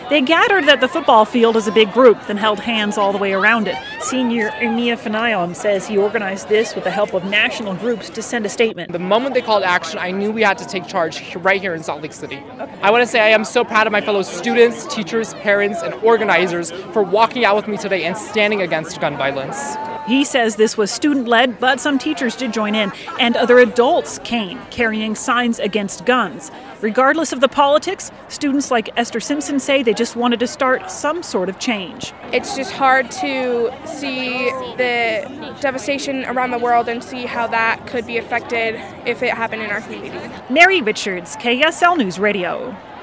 They gathered at the football field as a big group, then held hands all the way around it. Senior Ermia Fanayom says he organized this with the help of national groups to send a statement. The moment they called action, I knew we had to take charge right here in Salt Lake City. I want to say I am so proud of my fellow students, teachers, parents, and organizers for walking out with me today and standing against gun violence. He says this was student-led, but some teachers did join in, and other adults came, carrying signs against guns. Regardless of the politics, students like Esther Simpson say they just wanted to start some sort of change. It's just hard to see the devastation around the world and see how that could be affected if it happened in our community. Mary Richards, KSL News Radio.